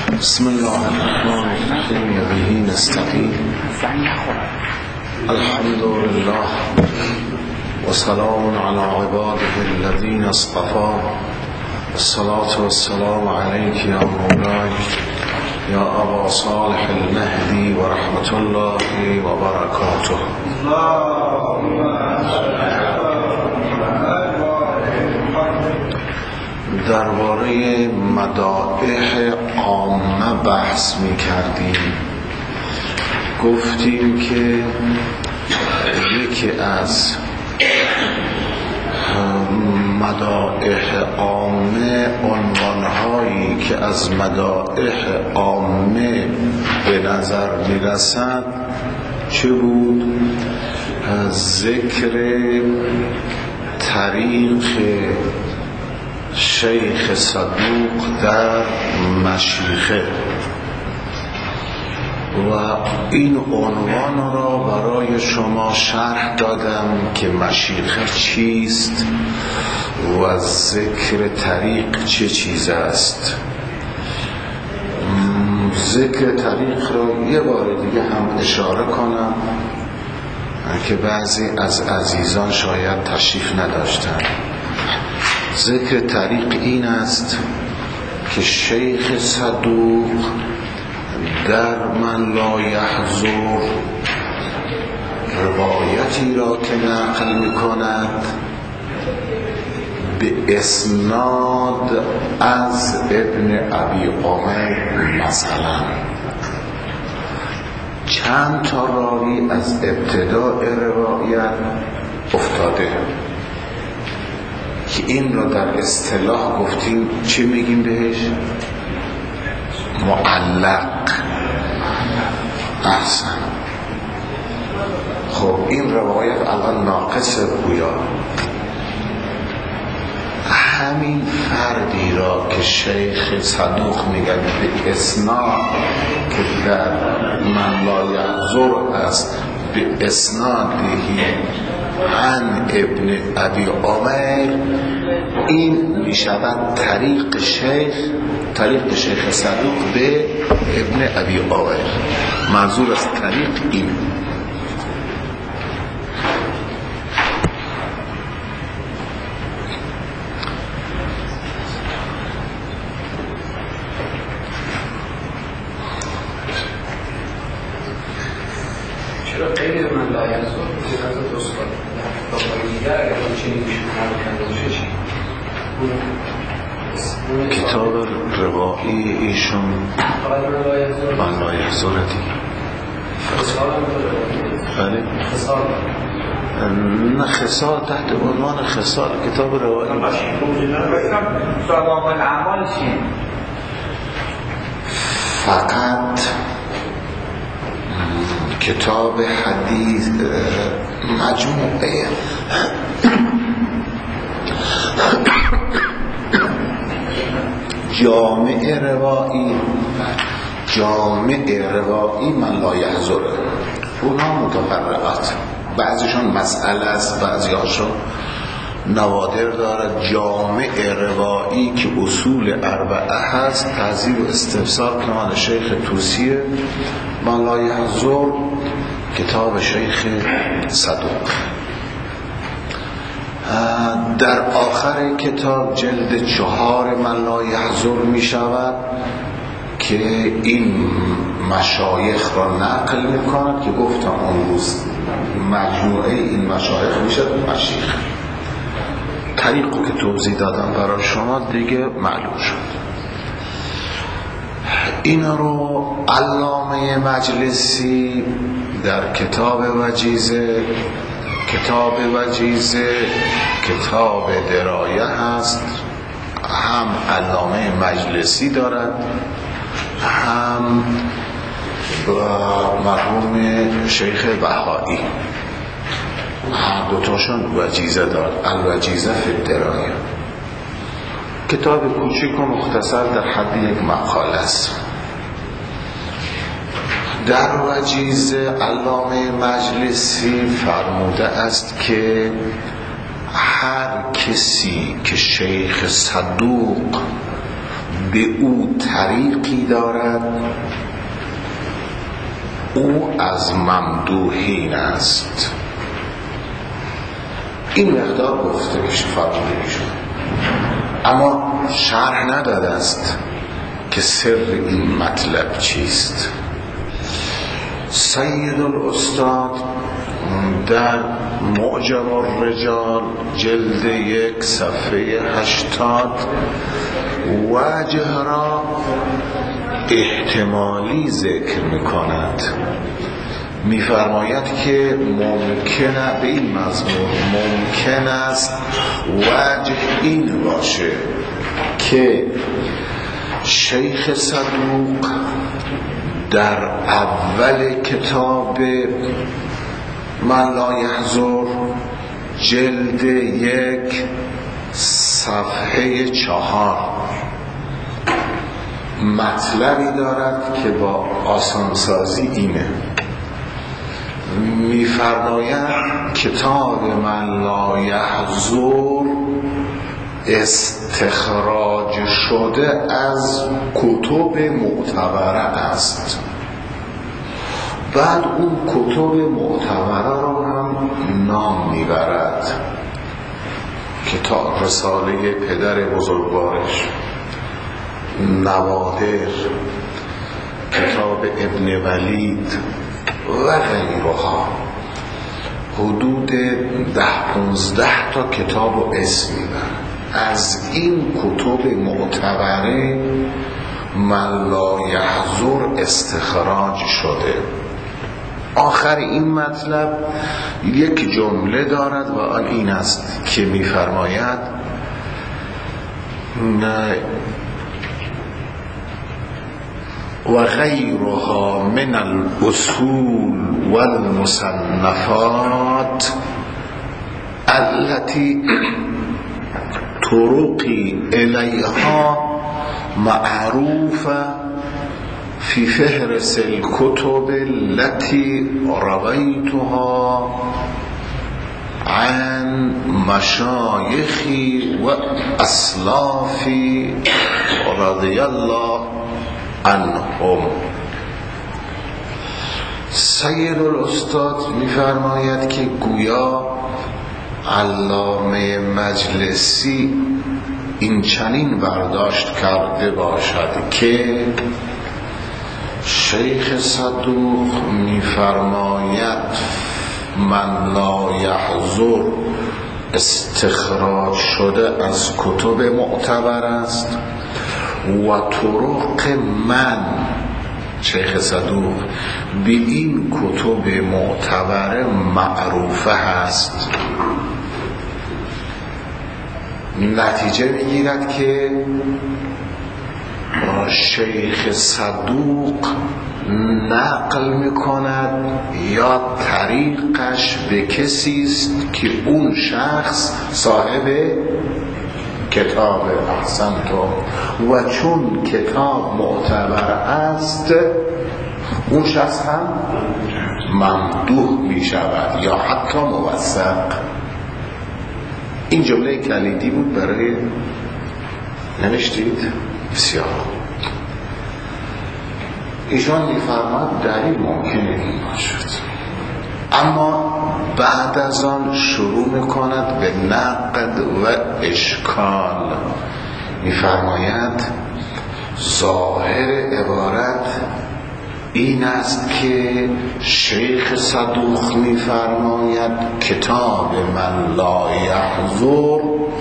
بسم الله الرحمن الرحیم به نستعین الحمد لله و سلام علی عباده الذین اصطفى الصلاة والسلام علیک یا مولاي یا ابا صالح المهدی و رحمت الله و برکاته. درباره مدائح عامه بحث می کردیم. گفتیم که یکی از مدائح عامه، عنوانهایی که از مدائح عامه به نظر می رسد چه بود؟ ذکر طریق شیخ صدوق در مشیخه و این عنوان را برای شما شرح دادم که مشیخه چیست و ذکر طریق چه چیز است. ذکر طریق را یه بار دیگه هم اشاره کنم که بعضی از عزیزان شاید تشریف نداشتن. ذکر طریق این است که شیخ صدوق در من لا یحضر روایتی را که نقل می کند به اسناد از ابن ابی عمر، مثلا چند تا راوی از ابتداء روایت افتاده که این را در اصطلاح گفتیم چی میگیم بهش؟ معلق. احسن. خب این روایت الان ناقصه گویا. همین فردی را که شیخ صدوق میگه به اسناد که در من لا یحضر است به اسنادی عن ابن ابی عمر، این میشود طریق شیخ صدوق به ابن ابی عمر. منظور از طریق این. چرا غیر من لا یحضر از دوست دیگر اگر چنین کتاب روایی ایشون من لا یحضر دیگه. بله نه، خصال تحت عنوان خصال کتاب روایی فقط کتاب حدیث مجموعه جامع روایی من لا یحضر، اونا متفرقات، بعضیشون مسئله است، بعضی هاشون نوادر دارد. جامع روایی که اصول اربعه هست، تهذیب و استفسار کمال شیخ توسیه. من لا یحضر کتاب شیخ صدوق. در آخر کتاب جلد 4 من لا یحضر می شود که این مشایخ را نقل می کند که گفتم اون روز مجموعه این مشایخ می شود مشیخ. طریقو که توضیح دادم برای شما دیگه معلوم شد. این رو علامه مجلسی در کتاب وجیزه کتاب درایه هست، هم علامه مجلسی دارد هم مرحوم شیخ بهایی، هر دوتاشون وجیزه دارد. الوجیزه فی الدرایه کتاب کوچیک و مختصر در حد یک مقاله است. در وجیزه علامه مجلسی فرموده است که هر کسی که شیخ صدوق به او طریقی دارد، او از ممدوحین است. این مقدار گفته میشه فرمودهشون، اما شرح نداده است که سر این مطلب چیست. سید الاستاد در معجم الرجال جلد 1 صفحه 80 وجه را احتمالی ذکر می‌کند. می‌فرماید که ممکنه به این مضمون ممکن است وجه این باشه که شیخ صدوق در اول کتاب من لا یحضر جلد 1 صفحه 4 مطلبی دارد که با آسانسازی اینه. می‌فرماید کتاب من لا یحضر استخراج شده از کتب معتبره است. بعد اون کتب معتبره را هم نام میبرد. کتاب رساله پدر بزرگوارش، نوادر، کتاب ابن ولید و غیرها، حدود 10-15 تا کتاب و اسم میبرد. از این کتب معتبره من لا یحضر استخراج شده. آخر این مطلب یک جمله دارد و آن این است که می‌فرماید و غیرها من الاصول والمصنفات التي طرقی الیها معروفه فی فهرس الكتب التي رویتها عن مشایخی و اسلافی رضی الله عنهم. سید الاستاد می‌فرماید که گویا علامه مجلسی این چنین برداشت کرده باشد که شیخ صدوق می‌فرماید من لا یحضر استخراج شده از کتب معتبر است و طرق من شیخ صدوق به این کتب معتبر معروفه هست. نتیجه میگیرد که شیخ صدوق نقل میکند یا طریقش به کسی است که اون شخص صاحب کتاب احسنتم و چون کتاب معتبر است اون شخص هم ممدوح می شود یا حتی موثق. این جمله کلیدی بود برای نوشتید بسیار. ایشان می‌فرماید دلیل ممکنه این باشد، اما بعد از آن شروع می‌کند به نقد و اشکال. می‌فرماید ظاهر عبارت این است که شیخ صدوق می‌فرماید کتاب من لا یحضر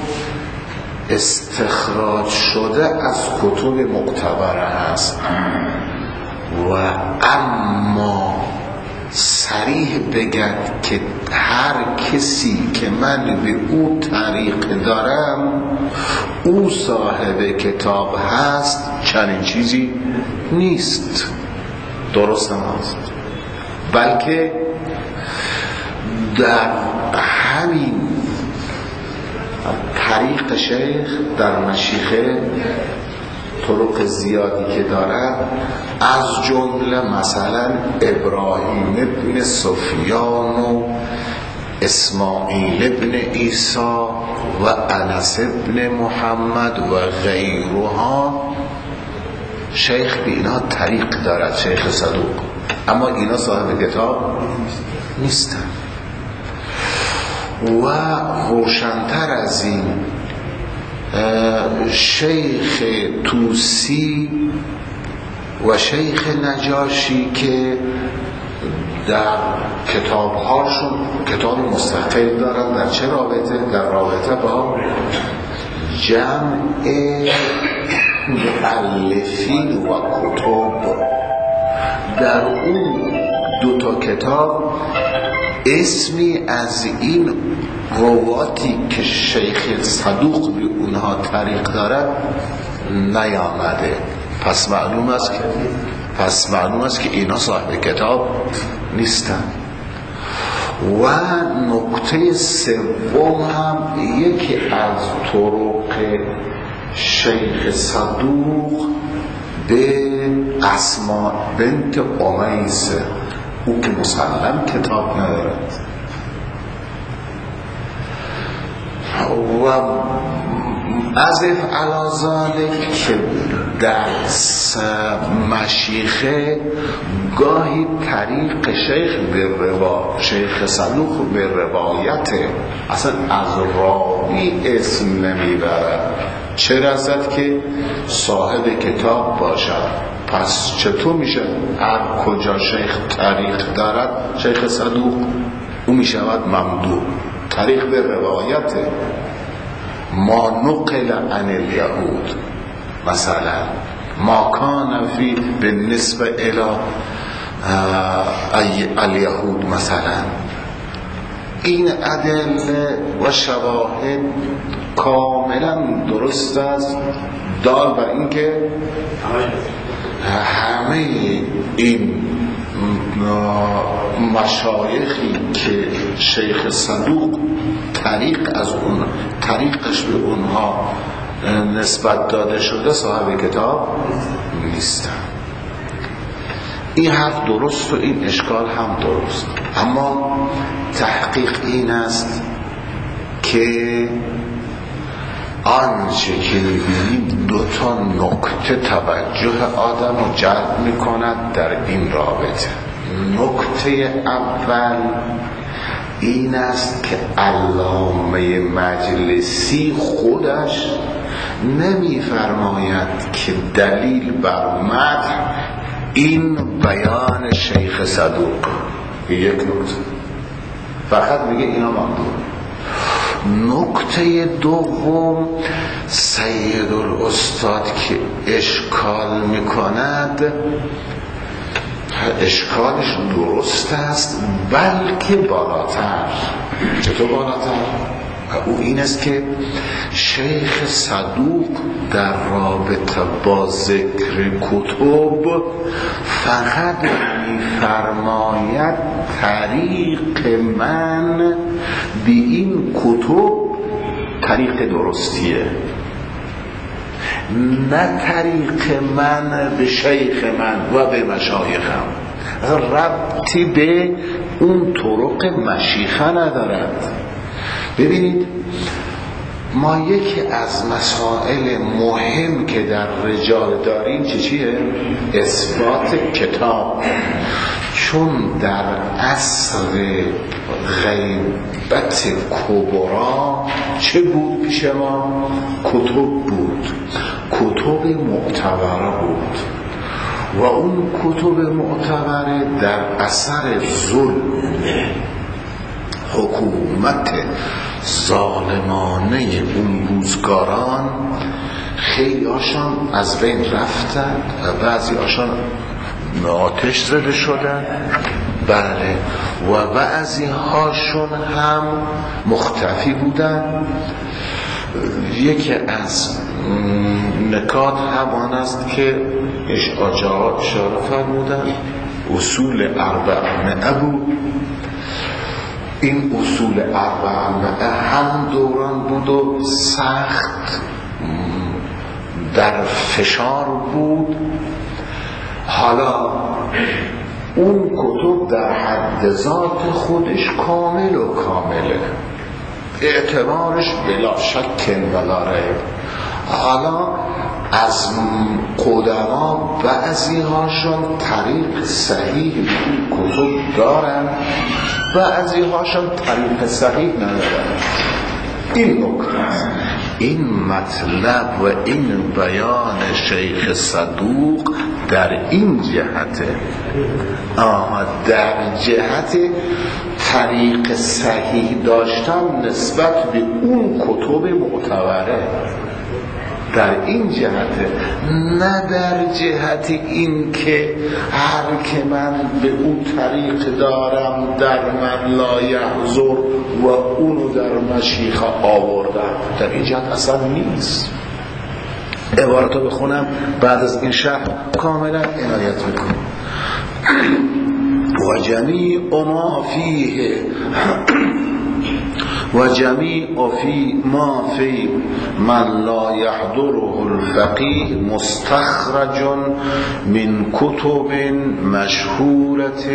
استخراج شده از کتب معتبره است و اما صریح بگد که هر کسی که من به او طریق دارم او صاحب کتاب هست چنین چیزی نیست. درست هست، بلکه در همین طریق شیخ در مشیخه طرق زیادی که دارد، از جمله مثلا ابراهیم ابن سفیان و اسماعیل ابن عیسی و انس ابن محمد و غیرها شیخ به اینا طریق دارد، شیخ صدوق، اما اینا صاحب کتاب نیستن. و روشن‌تر از این، شیخ توسی و شیخ نجاشی که در کتاب‌هاشون کتاب مستقل دارن، در چه رابطه؟ در رابطه با جمع مؤلفین و کتب. در اون دو تا کتاب اسمی از این رواتی که شیخ صدوق به اونها طریق دارد نیامده. پس معلوم است که اینا صاحب کتاب نیستن. و نکته سوم هم یکی از طرق شیخ صدوق به اسماء بنت امیس، او که مسلم کتاب ندارد و عزف علی ذالک که در مشیخه گاهی طریق شیخ صدوق به روایت اصلا از راوی اسم نمیبرد، چه رسد که صاحب کتاب باشد. پس چطور میشه هر کجا شیخ طریق دارد شیخ صدوق او میشود ممدوح؟ طریق به روایت ما نقل عن الیهود، مثلا ما کان فی بالنسبه الی الیهود، مثلا این ادله و شواهد کاملا درست است، دال بر این که همه این مشایخی که شیخ صدوق طریقش به اونها نسبت داده شده صاحب کتاب نیستن. این حرف درست و این اشکال هم درست، اما تحقیق این است که آنچه که می‌بینیم دو تا نکته توجه آدم رو جلب می‌کند در این رابطه. نکته اول این است که علامه مجلسی خودش نمی‌فرماید که دلیل بر مدح این بیان شیخ صدوق، یک نکته، فقط میگه اینا ممدوح. نکته دوم، سید الاستاد که اشکال میکند اشکالش درست است، بلکه بالاتر. چطور بالاتر؟ او این است که شیخ صدوق در رابطه با ذکر کتب فقط می‌فرماید طریق من به این کتب طریق درستیه، نه طریق من به شیخ من و به مشایخم، ربطی به اون طرق مشیخه ندارد. ببینید، ما یکی از مسائل مهم که در رجال داریم چیه؟ اثبات کتاب. چون در عصر غیبت کبرا چه بود پیش ما؟ کتب بود، کتب معتبره بود، و اون کتب معتبره در اثر ظلم حکومت ظالمانه اون روزگاران خیلی هاشان از بین رفتن و بعضی هاشان آتش زده شدن، بله، و بعضی هاشون هم مختفی بودن. یکی از نکات همان است که اشاره فرمودن اصول اربعه بود. این اصول اربعه هم دوران بود و سخت در فشار بود. حالا اون کتب در حد ذات خودش کامل و کامله، اعتبارش بلا شک ولا ریب. حالا از قدما بعضی هاشون طریق صحیح کتب دارن، بعضی هاشون طریق صحیح ندارن. این نکته است. این مطلب و این بیان شیخ صدوق در این جهته، در جهت طریق صحیح داشتن نسبت به اون کتب معتبره، در این جهته، نه در جهت این که هر که من به اون طریق دارم در من لا یحضر و اونو در مشیخه آوردم. در این جهت اصلا نیست. عبارتو بخونم بعد از این شرح کاملا عنایت میکنم. و جمیع ما فیه و جمیع ما فی من لا یحضره الفقیه مستخرج من کتب مشهورة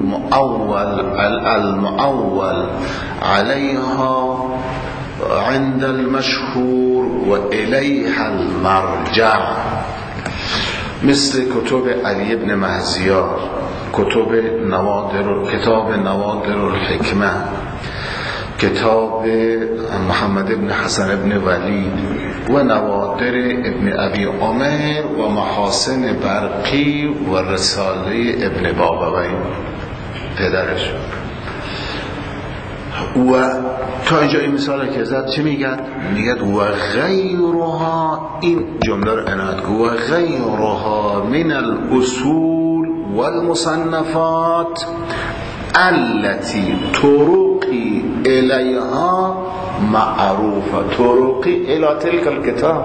المعول علیها عند المشهور و الیها المرجع، مثل کتب علی ابن مهزیار، کتاب نوادر الحکمه، کتاب محمد ابن حسن ابن ولید و نوادر ابن ابی عمر و محاسن برقی و رساله ابن بابوی پدرش. و تا اینجا این مثال که زد چی میگد؟ میگد و غیرها، این جمله رو عنایت کن، و غیرها من الاصول والمصنفات التي طرقی الیها معروفه، طرقی الی تلك الكتاب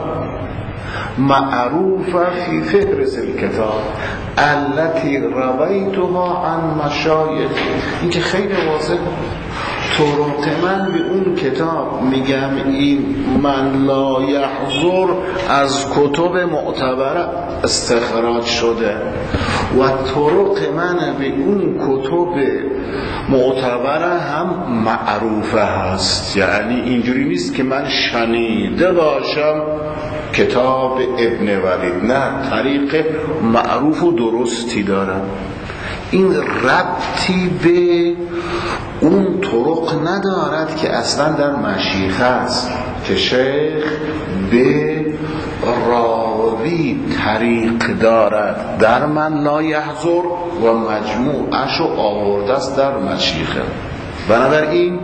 معروفه فی فهرس الكتاب التي رویتها عن مشایخ. این که خیلی واضحه. طرق من به اون کتاب میگم این من لا یحضر از کتب معتبره استخراج شده و طرق من به اون کتب معتبره هم معروفه هست. یعنی اینجوری نیست که من شنیده باشم کتاب ابن ولید، نه، طریق معروف و درستی دارم. این ربطی به اون طرق ندارد که اصلا در مشیخه است که شیخ به راوی طریق دارد در من لا یحضر و مجموعش آورده است در مشیخه. بنابراین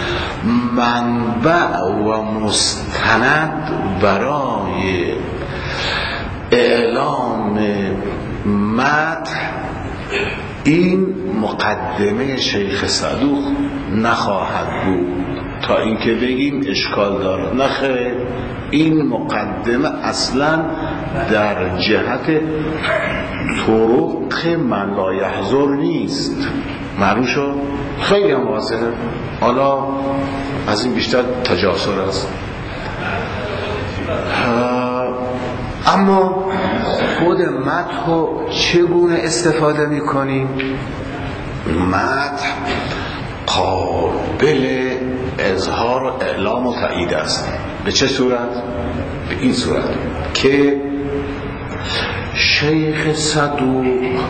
منبع و مستند برای اعلام مدح این مقدمه شیخ صدوق نخواهد بود تا اینکه بگیم اشکال داره. نخیر، این مقدمه اصلا در جهت طرق من لا یحضر نیست. معلوم شد؟ خیلی هم واضحه. حالا از این بیشتر تجاسر است. اما خود مدح رو چگونه استفاده میکنیم؟ مدح قابل اظهار و اعلام و تایید است. به چه صورت؟ به این صورت که شیخ صدوق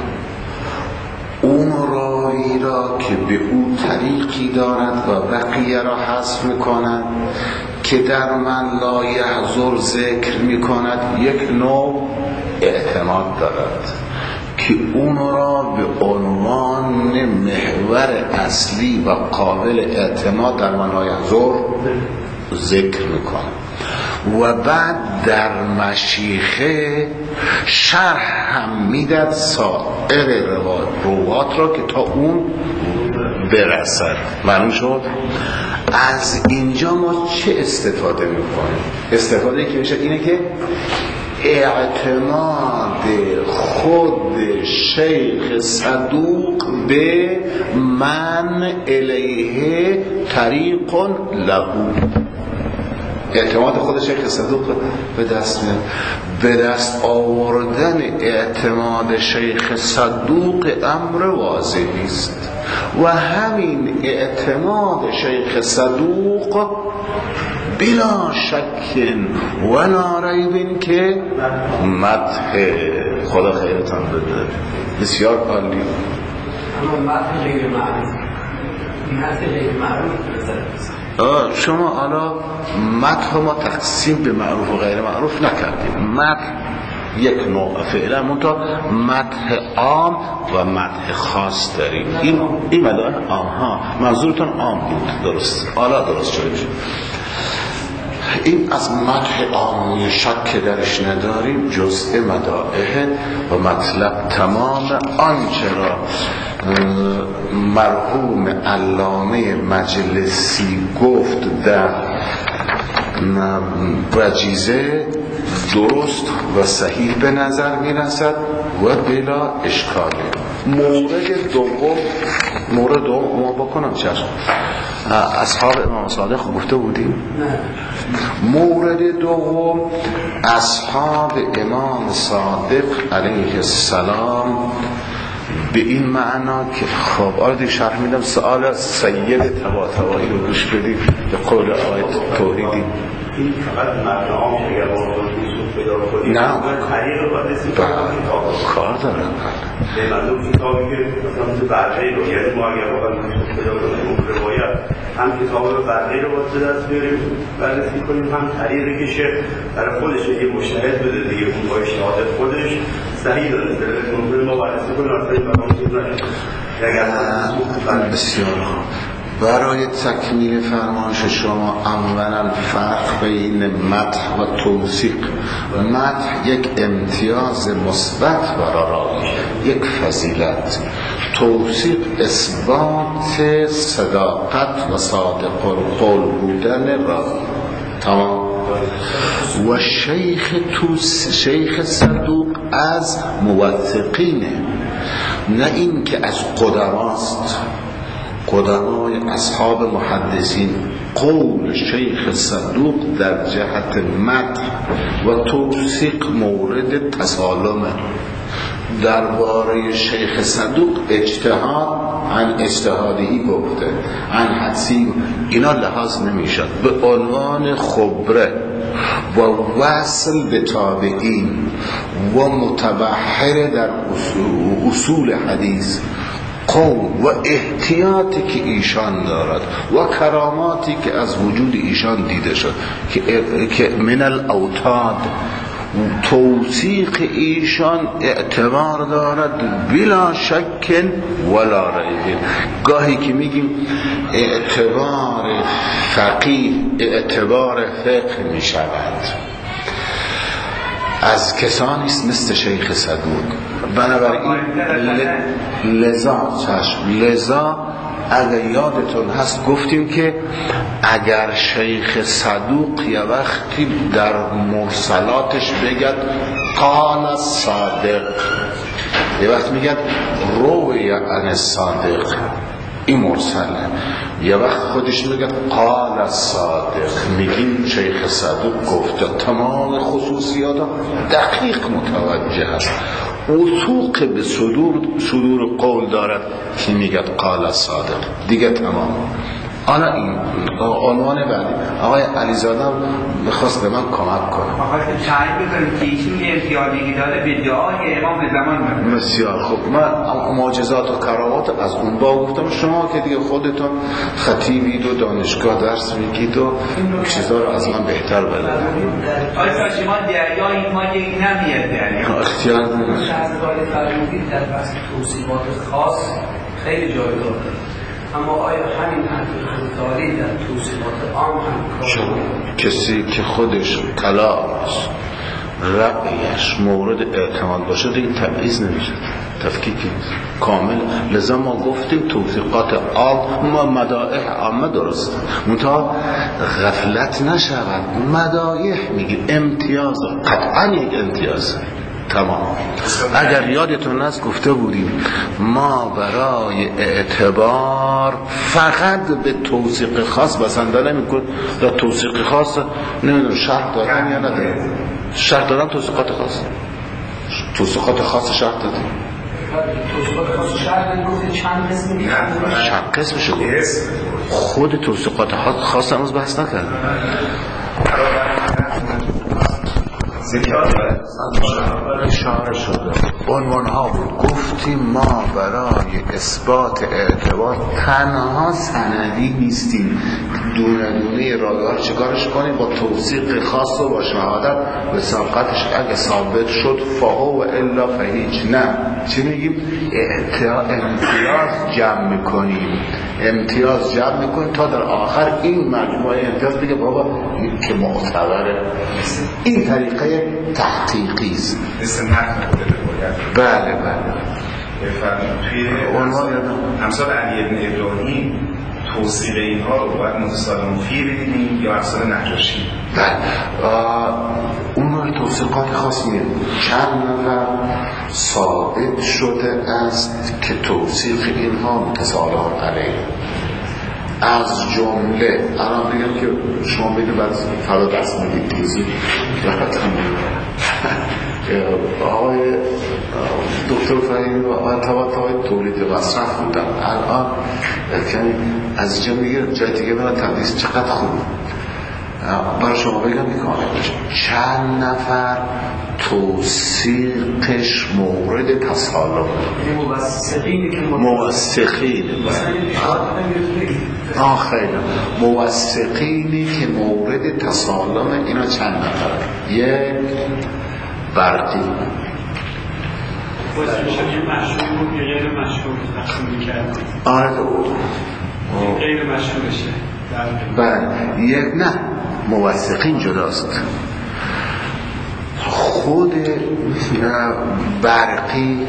اون راوی را که به او طریقی دارد و بقیه را حذف میکند که در من لا یحضر ذکر میکند، یک نوع اعتماد دارد که اون را به عنوان محور اصلی و قابل اعتماد در من لا یحضر ذکر میکنه و بعد در مشیخه شرح هم میدد سایر روات را که تا اون برسد. معلوم شد؟ از اینجا ما چه استفاده میکنیم؟ استفاده که میشه اینه که اعتماد خود شیخ صدوق به من الیه طریق له، اعتماد خود شیخ صدوق به دست میاد. به دست آوردن اعتماد شیخ صدوق امر واضحی است و همین اعتماد شیخ صدوق بلا شک ولا ریب که مدح. خدا خیرتان بده. بسیار عالی. اما مدح غیر معروف، مدح غیر معروف شما حالا مدح ما تقسیم به معروف و غیر معروف نکردیم. مدح یک نوع فعلا منتها مدح عام و مدح خاص داریم. این مدح عام ها منظورتون عام بود، درست؟ حالا درست شده میشه. این از مدح عامی شک که درش نداریم، جزء مدائح و مطلب تمام آنچه را مرحوم علامه مجلسی گفت در وجیزه درست و صحیح به نظر می رسد و بلا اشکاله. مورد دوم ما بکنم چشم اصحاب امام صادق گفته بودیم. مورد دوم اصحاب امام صادق علیه السلام به این معنا که خب آردی شرح میدم. سوال سید طباطبایی رو گوش بدید به قول آیت توحیدی. این فقط مردم که اگر واقعا یوسف پیدا کنید نه طریق رو باید رسید کار دارن به مردم کتابی که مثلا برقی رو، یعنی ما اگر واقعا یوسف پیدا کنیم اون روایت هم کتاب برقی رو باید دست بیاریم بررسی کنیم، هم طریقی که شیخ برای خودش یه مشاهد بده دیگه، اون با شهادت خودش صحیح داره داره ما بررسی کنیم اصلا این برنامه چیز نشد. بسیار برای تکمیل فرمایش شما اولا فرق بین مدح و توثیق. مدح یک امتیاز مثبت برای راوی، یک فضیلت. توثیق اثبات صداقت و صادق القول بودن راوی. تمام. و شیخ صدوق از موثقینه، نه این که از قدماست. قدمای اصحاب محدثین قول شیخ صدوق در جهت مدح و توثیق مورد تسالمه. درباره شیخ صدوق اجتهاد عن اجتهادی گفته، عن حدسی، اینا لحاظ نمیشد. به عنوان خبره و وصل به تابعین و متبحر در اصول حدیث، قوم و احتیاطی که ایشان دارد و کراماتی که از وجود ایشان دیده شد که من الاوتاد، توثیق ایشان اعتبار دارد بلا شک ولا ریب. گاهی که میگیم اعتبار فقیه اعتبار فقه می شود از کسانی است مثل شیخ صدوق. بنابراین لذا اگر یادتون هست گفتیم که اگر شیخ صدوق یه وقتی در مرسلاتش بگد قال الصادق، یه وقت میگد روی عن الصادق، این مرسله. یه وقت خودش میگه قال الصادق، میگیم شیخ صدوق گفته. تمام خصوصیات دقیق متوجه است. وثوق به صدور قول دارد که میگه قال الصادق دیگه تمام. آنا این عنوان بعدی آقای علیزاده میخواست به من کمک کنه. آقای تعریف بکنید که ایشون امتیازی داره به دعای امام زمان. بسیار خوب. من معجزات و کرامات از اون با گفتم. شما که دیگه خودتون خطیبید و دانشگاه درس میگید و چیزا رو از من بهتر بلدید. آیا شما دریایی ما یک نمیاد دریا اختیار دارید. شهرداری فرمودید در بحث توصیفات خاص خیلی جای داره، اما آیا همین انتقادی در توصیفات عام هم کسی که خودش کلامش رأیش مورد اعتماد باشه دیگه تبعیض نمیشه، تفکیک کامل. لذا ما گفتیم توثیقات عام و مدائح عامه درست، منتها غفلت نشود. مدائح میگیم امتیاز، قطعا یک امتیاز. تمام. اگر یادتون هست گفته بودیم ما برای اعتبار فقط به توثیق خاص بسنده نمی‌کنیم. در توثیق خاص نمیدونم شرط دارم یا ندارم. شرط دارم توثیقات خاص. توثیقات خاص شرط دارم. توصیفات خاص شهر گفتید چند قسم میگه؟ چند قسم شد خود توصیفات خاص هنوز بحث نکرد. اشاره شده عنوان ها بود. گفتیم ما برای اثبات اعتبار تنها سندی نیستیم، دونه دونه راه‌ها چیکارش کنیم با توثیق خاص و با شهادت به سبقتش اگه ثابت شد فهو و الا فهیچ. نه چی میگیم؟ امتیاز جمع میکنیم تا در آخر این مجموعه امتیاز بگه بابا این که معتبره. این طریقه تحقیقی است. بله توی امثال علی ابن ابراهیم توصیق اینها رو باید متصالم فی بگیریم یا امثال نجاشی؟ بله اون رو توصیقات خاص میگه. چند نفر ثابت شده است که توصیق اینها متصالم علیه. از جمله الان بگم که شما بگید بعد فرا دست میدید دیزی آقای دکتر فهیمی و آقای توات تولید مصرف بودن، الان از جا میگه جای دیگه برای تدریس چقدر خوب. برای شما بگم میکنه چند نفر توثیقش مورد تسالم موثقینی که مورد تسالم اینا چند نفر؟ یک برقی غیر مشهور تقسیم می‌کرد. آره غیر مشهورشه. بله یک نه موثقین جداست. خود برقی،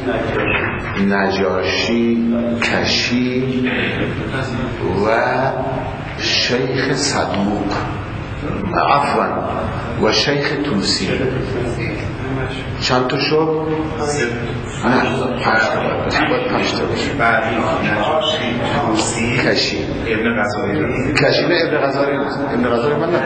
نجاشی، کشی و شیخ صدوق عفوا و شیخ توسی چند تا شد؟ نه پنج تا باشه. بعدی نجاشی، توسی، کشی، ابن غزالی. کشی نه ابن غزالی نیست. ابن غزالی من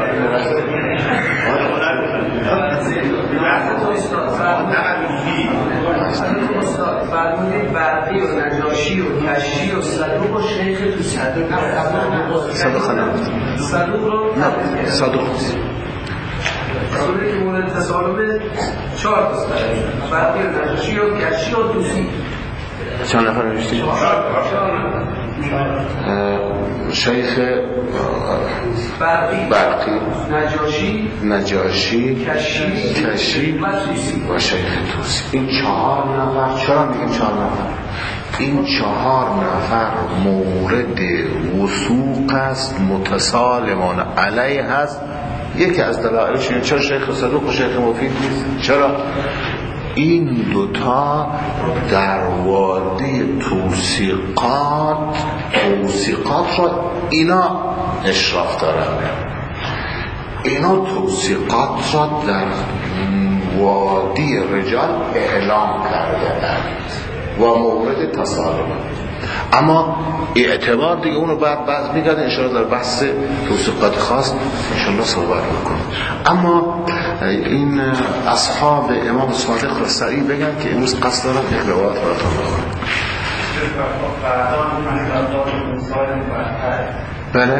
فرمودید برقی و نجاشی و کشی و صدوق و شیخ توسی. صدوق نبود. صدوق رو نه صدوق صدوقی که مورد تسالم 4 تا برقی و نجاشی و کشی و توسی. چند نفر نوشتی؟ شیخ برقی، نجاشی، کشی و شیخ توسی. این 4 نفر. چرا میگیم 4 نفر؟ این 4 نفر مورد وثوق است، متسالمان علیه هست. یکی از دلایلش اینه چرا شیخ صدوق و شیخ مفید نیست؟ چرا؟ این دوتا در وادی توثیقات را اینا اشراف دارن. اینا توثیقات را در وادی رجال اعلام کردند و مورد تسالم. اما اعتبار دیگه اونو بعد میگرده انشاءالله در بحث توثیقات خاص انشاءالله صحبت میکنم. اما این اصحاب امام صادق را سریع بگن که امروز قصد دارم یک روایت براتون بخونم. بله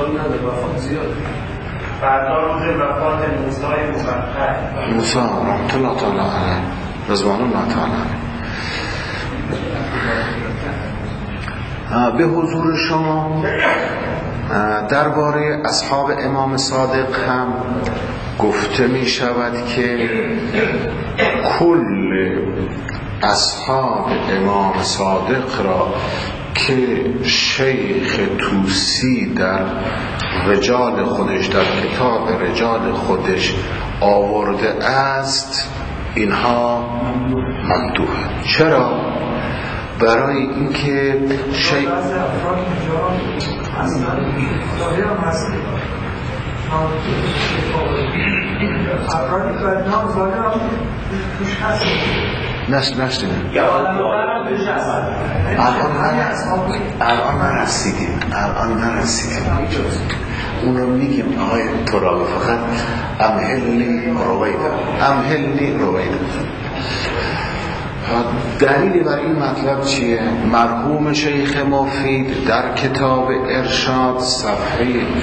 فردا روز وفات موسی رحمت الله تعالی علیه رضوان الله تعالی به حضور شما درباره اصحاب امام صادق هم گفته می شود که کل اصحاب امام صادق را که شیخ توسی در رجال خودش در کتاب رجال خودش آورده است اینها ممدوحه. چرا؟ برای اینکه شیخ نشدیم الان نرسیدیم اونو میگیم آقای ترابی فقط امهلنی رویده دلیلی بر این مطلب چیه؟ مرحوم شیخ مفید در کتاب ارشاد صفحه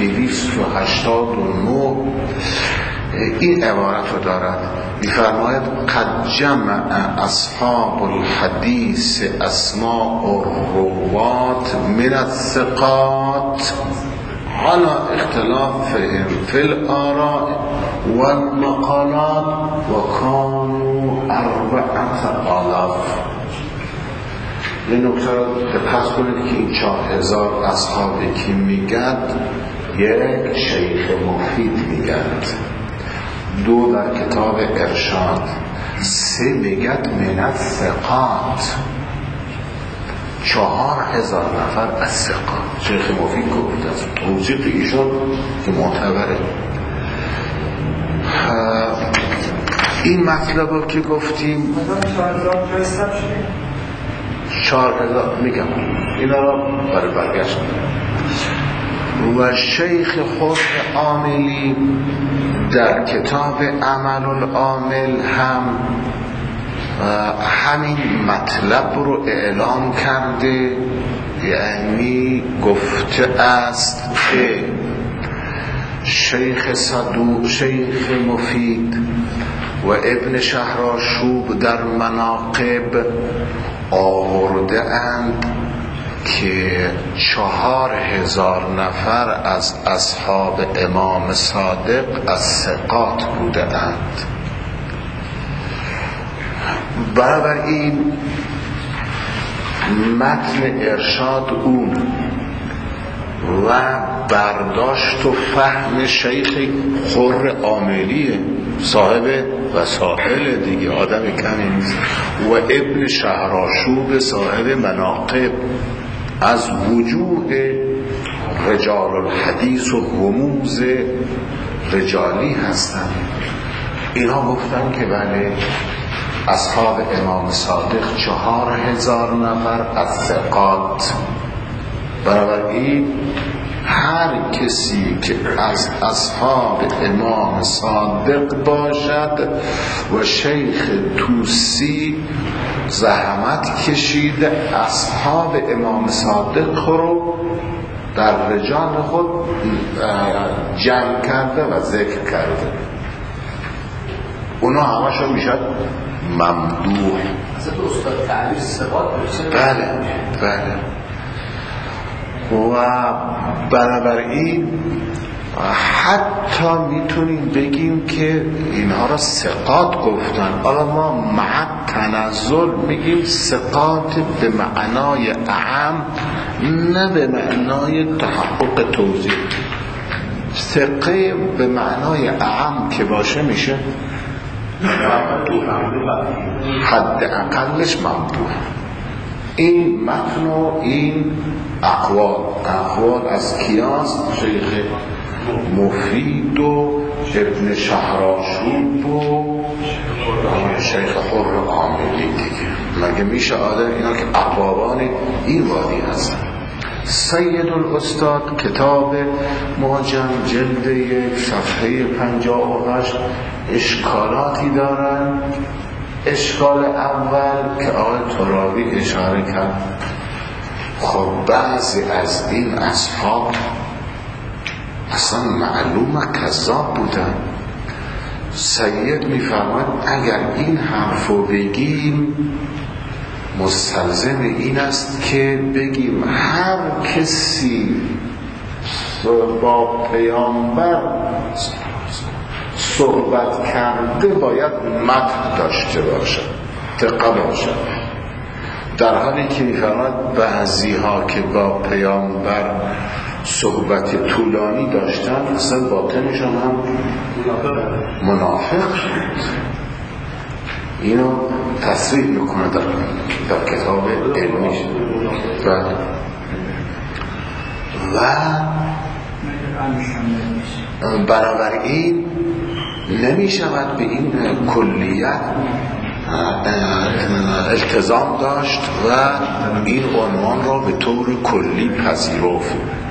289 این عبارت رو دارد، می‌فرماید قد جمع اصحاب الحدیث اسماء الروات من الثقات على اختلافهم في الآراء والمقالات وكانوا 4000. این نکته رو دقت کنید که این 4000 اصحابی که میگد یک شیخ مفید میگد، 2 در کتاب ارشاد، 3 میگد من الثقات، 4000 نفر از ثقات. شیخ مفید گفت است توصیف ایشون که معتبره. این مطلب رو که گفتیم 4000 میگم اینا رو برای برگشت. و شیخ خود عاملی در کتاب عمل العامل هم همین مطلب رو اعلام کرده، یعنی گفته است که شیخ صدوق، شیخ مفید و ابن شهرآشوب در مناقب آورده اند که 4000 نفر از اصحاب امام صادق از ثقات بوده اند. بنابراین متن ارشاد اون و برداشت و فهم شیخ خر عاملیه، صاحب وسائل دیگه، آدم کمی نیست، و ابن شهرآشوب صاحب مناقب از وجوه رجال الحدیث و رموز رجالی هستند. اینا گفتن که بله اصحاب امام صادق 4000 نفر از ثقات. بنابراین هر کسی که از اصحاب امام صادق باشد و شیخ توسی زحمت کشیده اصحاب امام صادق رو در رجال خود جمع کرده و ذکر کرده، اونا همشون میشد ممدوح. بله بله. و بنابراین حتی میتونیم بگیم که اینها را ثقات گفتن. حالا ما مع تنزل میگیم ثقات به معنای اعم، نه به معنای تحقق توضیح. ثقه به معنای اعم که باشه میشه حد اقلش ممدوح. این متن و این اقوال از کیاس؟ شیخ مفید و ابن شهرآشوب و شیخ خر عاملی دیگه. مگه میشه آدم اینا که اقوابان این وادی هستن. سید الاستاد کتاب معجم جلد 1 صفحه 58 اشکالاتی دارن. اشکال اول که آقای ترابی اشاره کرد، خب بعضی از این اصحاب اصلا معلومه کذاب بودن. سید میفرماید اگر این حرفو بگیم مستلزم این است که بگیم هر کسی با پیامبر صحبت کرده باید متن داشته باشد، دقیق باشد، در حالی که میفرماید بعضی ها که با پیامبر صحبت طولانی داشتن اصلا باطنشون هم منافق شد. اینو تصریح میکنه در کتاب علمیش. و بنابراین نمی شود به این کلیت التزام داشت و این عنوان را به طور کلی پذیرفت.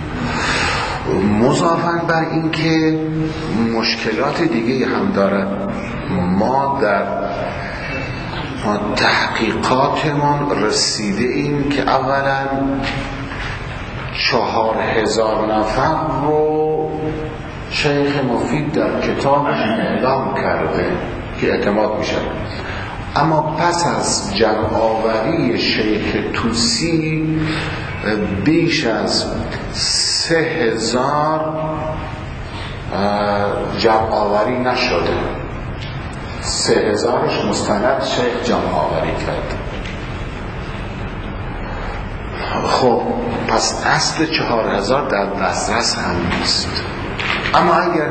مضافاً بر این که مشکلات دیگه هم دارد. ما در تحقیقاتمون رسیده این که اولا 4000 نفر رو شیخ مفید در کتابش اعلام کرده که اعتماد میشه، اما پس از جمع آوری شیخ طوسی بیش از 3000 جمع آوری نشده. 3000ش مستند شیخ جمع آوری کرد. خب پس اصل 4000 در دسترس هم نیست. اما اگر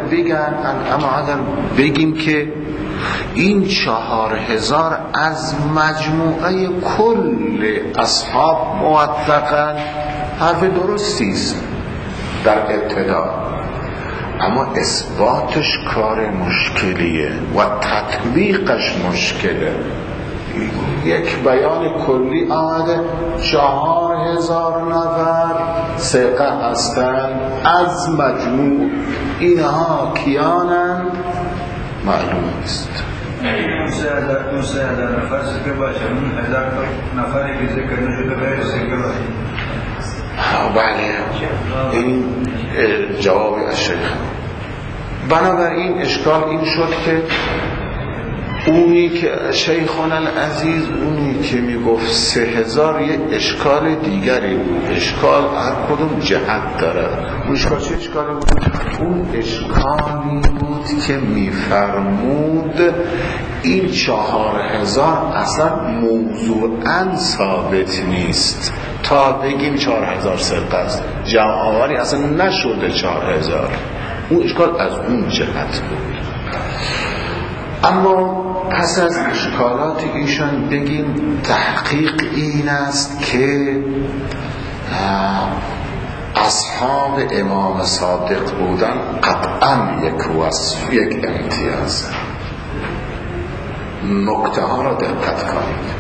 بگیم که این 4000 از مجموعه کل اصحاب موثقن، حرف درستی است در ابتدا، اما اثباتش کار مشکلیه و تطبیقش مشکله. یک بیان کلی آمده 4000 نفر ثقه هستند، از مجموع اینها کیانند معلوم نیست. اون 3000 نفر ثقه باشه، اون 1000 نفری که ذکر نشده غیر ثقه باشه. بله، این جواب از شیخ. بنابراین اشکال این شد که اونی که شیخنا العزیز اونی که میگفت 3000 یه اشکال دیگری بود. اشکال هر کدوم جهت داره. اون اشکال چه اشکالی بود؟ اون اشکالی بود که میفرمود این 4000 اصلا موضوعاً ثابت نیست تا بگیم 4000 ثقه است. جمع آوری اصلا نشده 4000. اون اشکال از اون جهت بود. اما پس از اشکالات ایشان بگیم تحقیق این است که اصحاب امام صادق بودن قطعا یک امتیاز. نکته ها را دقت کنید.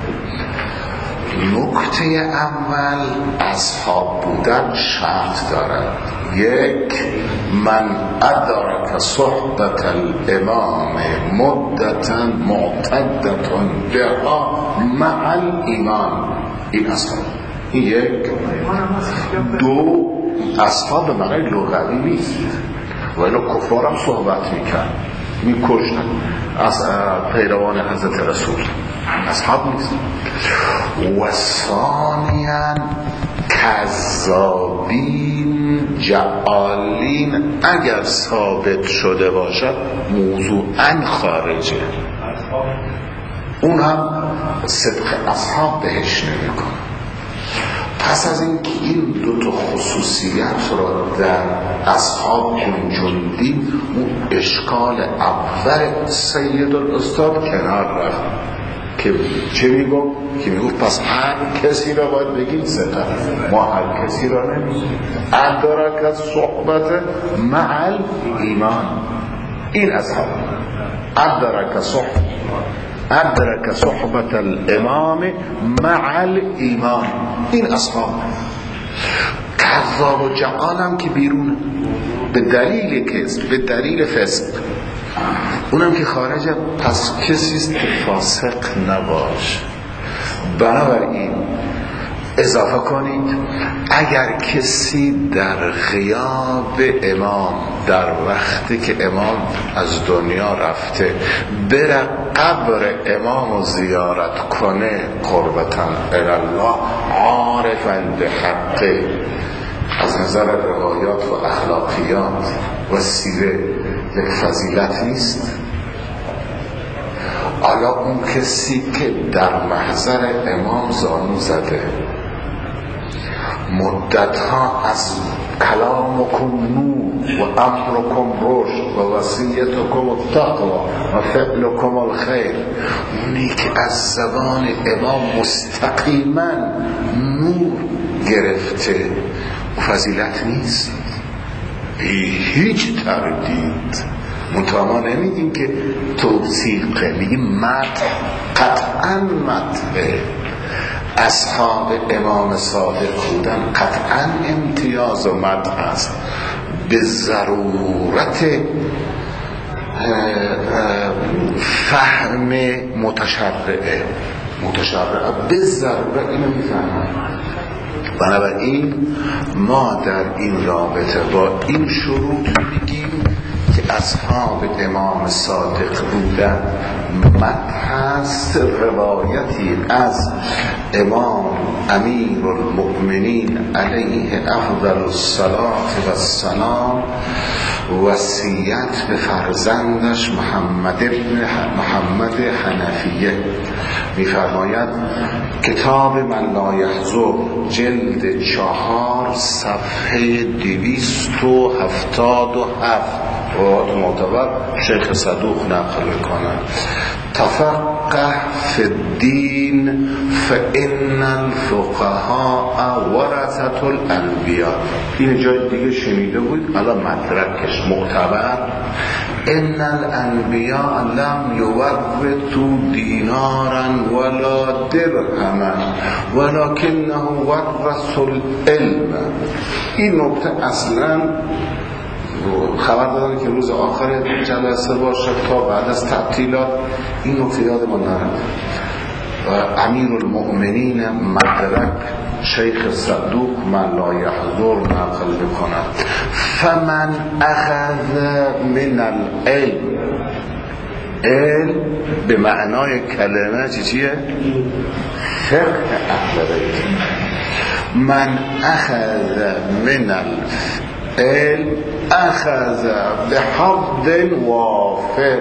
نکته اول، اصحاب بودن شرط دارد. یک، من ادرک صحبت الامام مدتا معتدتا بها مع الایمان. این اصحاب. این یک. دو، اصحاب به معنی لغوی نیست، ولی کفار هم صحبت میکرد، میکشتن از پیروان حضرت رسول. اصحاب نیست. و ثانیاً کذابین جعالین اگر ثابت شده باشد موضوعاً خارجه، اون هم صدق اصحاب بهش نمیکنه. پس از اینکه این دو تا خصوصیت را در اصحاب جنجوندیم، اون اشکال اول سید الاستاد کنار رفت که چه میگفت؟ که میگفت پس هر کسی را باید بگیم ثقه، ما هر کسی را نمیگیم. ادرک از صحبت مع ایمان. این اصحاب ادرک صحبت الامام مع الایمان. این اصحاب. کذاب و جعال هم که بیرون به دلیل کذب، به دلیل فسق، اونم که خارجه، پس کسیست که فاسق نباش. بنابراین اضافه کنید اگر کسی در غیاب امام، در وقتی که امام از دنیا رفته، بره قبر امام زیارت کنه قربتاً الالله عارفاً به حقه، از نظر روایات و اخلاقیات و سیره یک فضیلت نیست؟ حالا اون کسی که در محضر امام زانو زده، مدتها از کلامکم نور و امرکم رشد و وصیتکم التقوی و فعلکم الخیر، اونی که از زبان امام مستقیما نور گرفته، فضیلت نیست بی هیچ تردید. منطقه ما نمیگیم که توثیقه، میگیم مدح، قطعا مدحه. اصحاب امام صادق بودن قطعا امتیاز و مدح است، به ضرورت فهم متشرعه. متشرع به ضروره اینو میفهمن. بنابراین ما در این رابطه با این شروط میگیم که اصحاب امام صادق بودن هست روایتی از امام امیر المؤمنین علیه افضل الصلاة و السلام وصیت به فرزندش محمد حنفیه میفرماید کتاب من لا یحضر جلد 4 صفحه 277 روایت معتبر شیخ صدوق نقل میکنه تفقه فی الدین فإن الفقهاء ورثة الانبیاء. این جای دیگه شنیده بود حالا مدرکش معتبر ان الانبیاء لم یورثوا دینارا ولا درهما ولكنه ورثوا العلم. این نکته اصلا خبر دادن که روز آخر جلسه باشه تا بعد از تعطیلات این نکته یادمان نرد. امیر المؤمنین مدرک شیخ صدوق من لا یحضر نقل بکنه فمن اخذ من العلم، علم به معنای کلمه چیه؟ فقه اهل بیت. من اخذ من العلم اخذ به حظ وافر.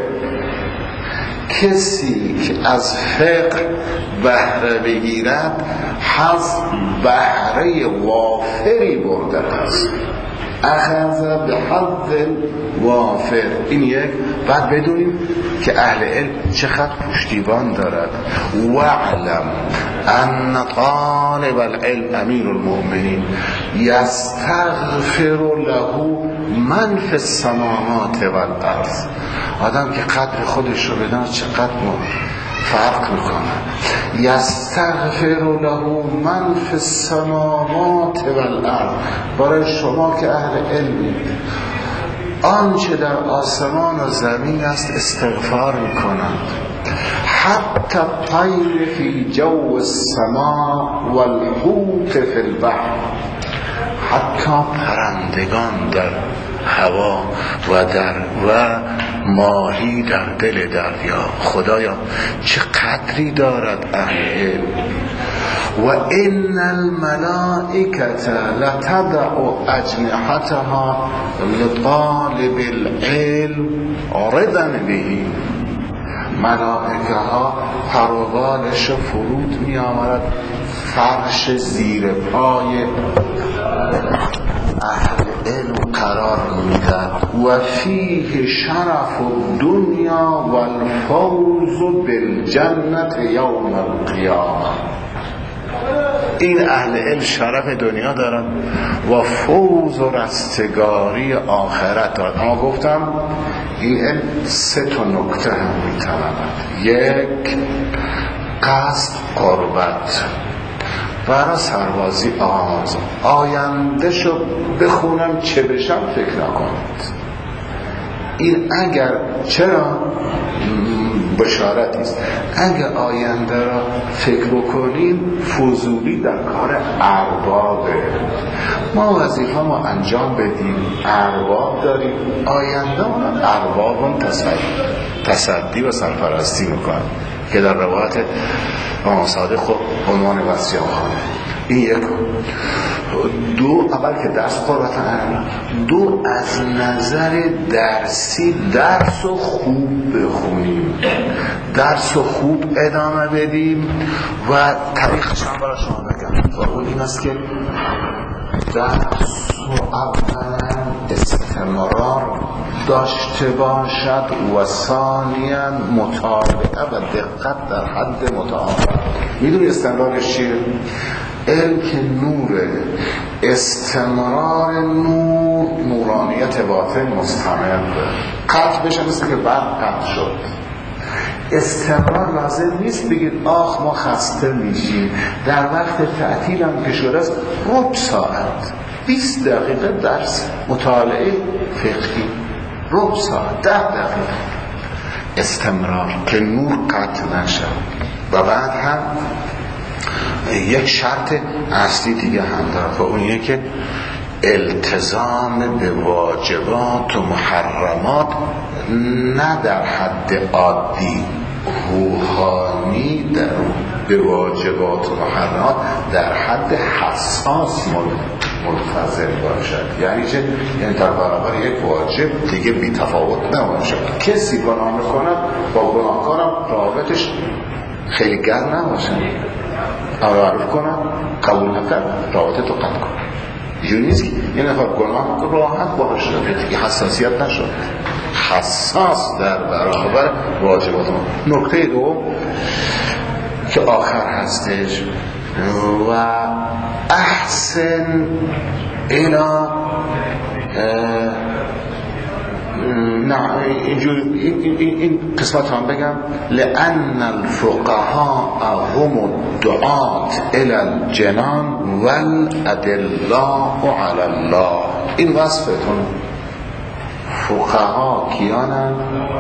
کسی که از فقه بهره بگیرد حظ بهره وافری برده است. اخذ به حظ وافر. این یک. بعد بدونیم که اهل علم چقدر پشتیبان دارد. وعلم ان طالب العلم امیر المؤمنین یستغفر له من فی السماوات والارض. آدم که قدر خودش رو بدن چقدر فرق میکنه. یستغفر له من فی السماوات والارض. برای شما که اهل علمید آنچه در آسمان و زمین است استغفار میکنند. حتی الطیر فی جو السماء والحوت فی البحر. حتی پرندگان در هوا و ماهی در دل دریا. خدایا چه قدری دارد اهل علم. و ان الملائکه لتضع اجنحتها لطالب العلم رضا به. ملائکه ها پروبالش فرود می آورد فرش زیر پای اهل علم قرار میدن. و فیه شرف الدنیا والفوز بالجنت یوم القیامه. این اهل علم شرف دنیا دارن و فوز و رستگاری آخرت دارن. اما گفتم این علم 3 نکته هم میتواند. یک، قصد قربت. برای سربازی آینده شو بخونم چه بشم فکر نکنید. این اگر چرا بشارتی است. اگر آینده را فکر بکنیم فضولی در کار اربابه. ما وظیفه ما انجام بدیم. ارباب داریم. آینده اون اربابون تصدی و سرپرستی میکنن که در روایت امام صادق عنوان وصیت خانه. این یک. دو، اول که درس قربتن. دو، از نظر درسی درس و خوب بخونیم، درس و خوب ادامه بدیم. و طریق چند برای شما بگم و اون این است که درس و اولا استمرار داشته باشد و ثانیاً مطالعه و دقت در حد متعارف. میدونی استمرارش چیه؟ علم که نوره، استمرار نور نورانیت باطن مستمر قطع بشه، مثل که برق قطع شد. استمرار لازم نیست بگید آخ ما خسته میشیم. در وقت تعطیل هم که شده است ربع ساعت 20 دقیقه درس مطالعه فقهی، ربع ساعت 10 دقیقه استمرار که نور قطع نشه. و بعد هم یک شرط اصلی دیگه هم داره و اونیه که التزام به واجبات و محرمات، نه در حد عادی، روحانی در به واجبات و محرمات در حد حساس منتظر باشد. یعنی چه؟ یعنی در برابر یک واجب دیگه بی تفاوت نباشه. کسی گناه میکنه با گناهکارم رابطش خیلی گرم نباشه، معروف کنم قبول نکرد رابطه تو قطع کنم. اینجوری نیست که یه نفر گناه راحت باشه دیگه حساسیت نشد، حساس در برابر واجبات ما. نکته دوم که آخر هستش و احسن الی نه این قسمت هم بگم لأن الفقهاء هم الدعاة الى الجنان والادلاء علی الله. این وصفتون فقها کیانن؟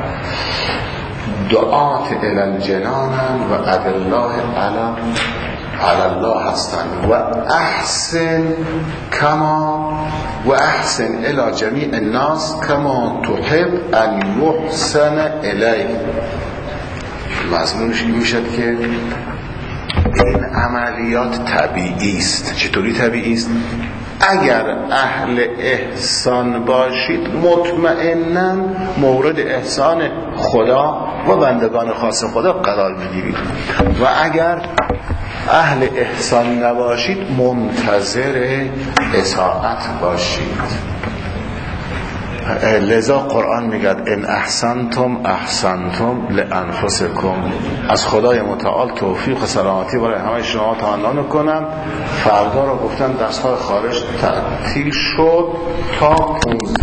دعاة الى الجنانن و ادلاء علی الله هستند. و احسن کما و احسن الى جمیع الناس کما تحب ان یحسن الیک. مضمونش این میشد که این عملیات طبیعی است. چطوری طبیعی است؟ اگر اهل احسان باشید مطمئناً مورد احسان خدا و بندگان خاص خدا قرار میگیرید و اگر اهل احسان نباشید منتظر اطاعت باشید. لذا قرآن میگه ان احسنتم احسنتم لانفسکم. از خدای متعال توفیق و سلامتی برای همه شما تمنا میکنم. فردا رو گفتن درس‌های خارج تعطیل شد تا 15